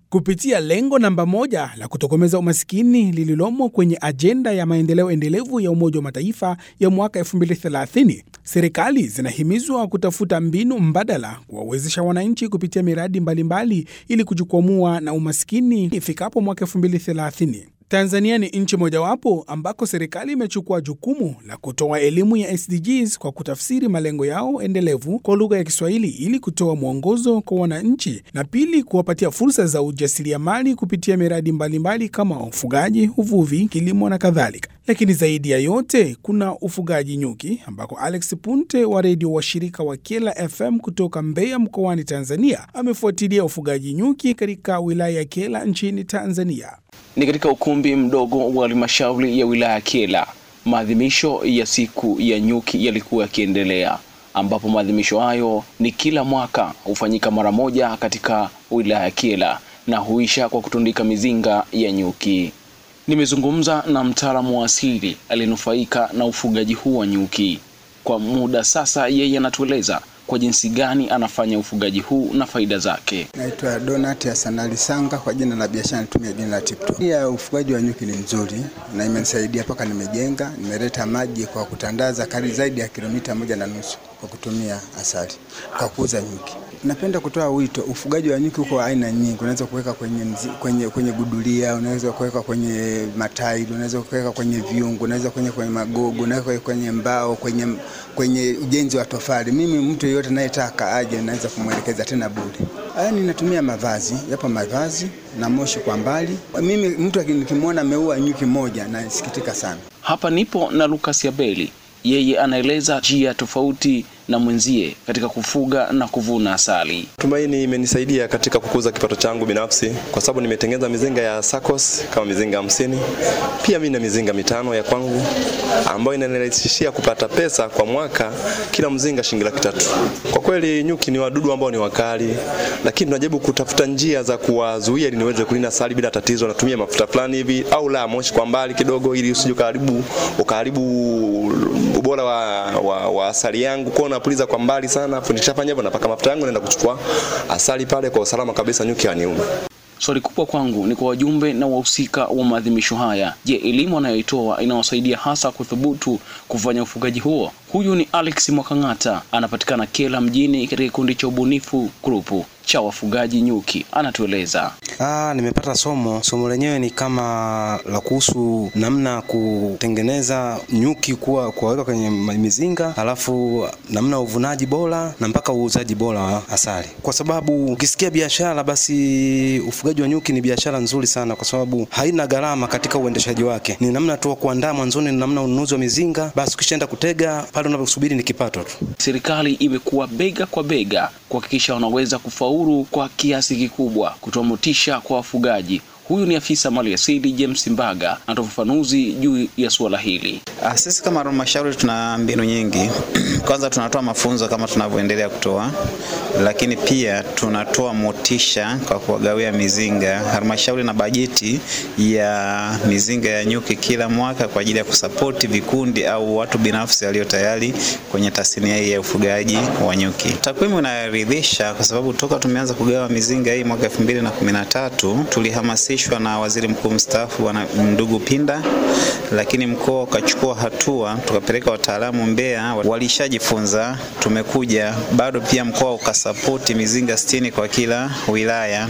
Kupitia lengo namba 1 la kutokomeza umasikini lililomo kwenye ajenda ya maendeleo endelevu ya Umoja wa Mataifa ya mwaka 2030, serikali zinahimizwa kutafuta mbinu mbadala kuwawezesha wananchi kupitia miradi mbalimbali ili kujikwamua na umasikini ifikapo mwaka 2030. Tanzania ni nchi mojawapo ambako serikali imechukua jukumu la kutoa elimu ya SDGs kwa kutafsiri malengo yao endelevu kwa lugha ya Kiswahili ili kutoa mwongozo kwa wananchi, na pili, kuwapatia fursa za ujasiriamali kupitia miradi mbalimbali kama ufugaji, uvuvi, kilimo na kadhalika. Lakini zaidi ya yote kuna ufugaji nyuki ambako Alex Punte wa redio wa shirika wa Kyela FM kutoka Mbeya mkoani Tanzania amefuatilia ufugaji nyuki katika wilaya ya Kyela nchini Tanzania. Ni katika ukumbi mdogo wa halmashauri ya wilaya ya Kyela, maadhimisho ya siku ya nyuki yalikuwa yakiendelea, ambapo maadhimisho hayo ni kila mwaka hufanyika mara moja katika wilaya ya Kyela na huisha kwa kutundika mizinga ya nyuki. Nimezungumza na mtaalamu wa asili aliyenufaika na ufugaji huu wa nyuki. Kwa muda sasa yeye anatueleza kwa jinsi gani anafanya ufugaji huu na faida zake. Naitwa Donat Hasanali Sanga, kwa jina la biashara natumia jina la Tipto. Pia ufugaji wa nyuki ni mzuri na imenisaidia paka nimejenga, nimeleta maji kwa kutandaza kari zaidi ya kilomita 1.5 kwa kutumia asali kwa kuuza nyuki. Napenda kutoa wito, ufugaji wa nyuki uko aina nyingi. Unaweza kuweka kwenye gudulia, unaweza kuweka kwenye matairi, unaweza kuweka kwenye viungu, unaweza kwenye magogo, unaweza kwenye mbao, kwenye ujenzi wa tofali. Mimi mtu yeyote anayetaka aje naweza kumwelekeza tena bure. Ninatumia mavazi, yapo mavazi na moshi kwa mbali. Mimi mtu nikimwona ameua nyuki moja na nasikitika sana. Hapa nipo na Lucas Yabeli. Yeye anaeleza njia tofauti na mwenzie katika kufuga na kuvuna asali. Tumaini imenisaidia katika kukuza kipato changu binafsi kwa sababu nimetengeneza mizinga ya SACCOS kama mizinga 50. Pia mimi na mizinga 5 ya kwangu ambayo inanirahisishia kupata pesa kwa mwaka, kila mzinga shilingi 300. Kwa kweli nyuki ni wadudu ambao ni wakali, lakini tunajaribu kutafuta njia za kuwazuia ili niweze kulina asali bila tatizo. Natumia mafuta fulani hivi au la moshi kwa mbali kidogo ili usije ukaharibu ubora wa asali yangu. Kwa napuliza kwa mbali sana, nikishafanya hivyo napaka mafuta yangu naenda kuchukua asali pale kwa usalama kabisa, nyuki haniumi. Swali kubwa kwangu ni kwa wajumbe na wahusika wa maadhimisho haya. Je, elimu anayoitoa inawasaidia hasa kuthubutu kufanya ufugaji huo? Huyu ni Alex Mwakangata, anapatikana Kyela mjini katika kikundi cha Ubunifu Group cha wafugaji nyuki. Anatueleza. Nimepata somo lenyewe ni kama la kuhusu namna kutengeneza nyuki kuwaweka kwenye mizinga, alafu namna uvunaji bora na mpaka uuzaji bora wa asali. Kwa sababu ukisikia biashara, basi ufugaji wa nyuki ni biashara nzuri sana kwa sababu haina gharama katika uendeshaji wake. Ni namna tu kuandaa mwanzoni, ni namna ununuzi wa mizinga, basi ukishaenda kutega pale unaposubiri ni kipato tu. Serikali imekuwa bega kwa bega kuhakikisha wanaweza kufaulu kwa kiasi kikubwa kutoa motisha kwa wafugaji. Huyu ni afisa maliasili James Mbaga, anatoa ufafanuzi juu ya suala hili. Sisi kama halmashauri tuna mbinu nyingi. Kwanza tunatoa mafunzo kama tunavyoendelea kutoa, lakini pia tunatoa motisha kwa kuwagawia mizinga. Halmashauri na bajeti ya mizinga ya nyuki kila mwaka kwa ajili ya kusapoti vikundi au watu binafsi walio tayari kwenye tasnia hii ya ufugaji wa nyuki. Takwimu inaridhisha kwa sababu toka tumeanza kugawa mizinga hii mwaka 2013 tulihamasishwa na Waziri Mkuu mstaafu Bwana Ndugu Pinda, lakini mkoa ukachukua hatua, tukapeleka wataalamu Mbeya, walishajifunza, tumekuja bado pia mkoa ukasapoti mizinga 60 kwa kila wilaya.